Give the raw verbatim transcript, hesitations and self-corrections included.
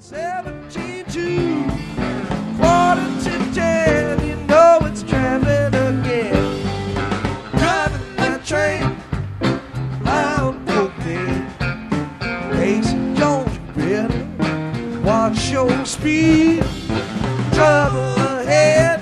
seventeen to quarter to ten, you know it's traffic again. Driving that train, loud cocaine. Casey Jones, you better watch your speed. Trouble ahead.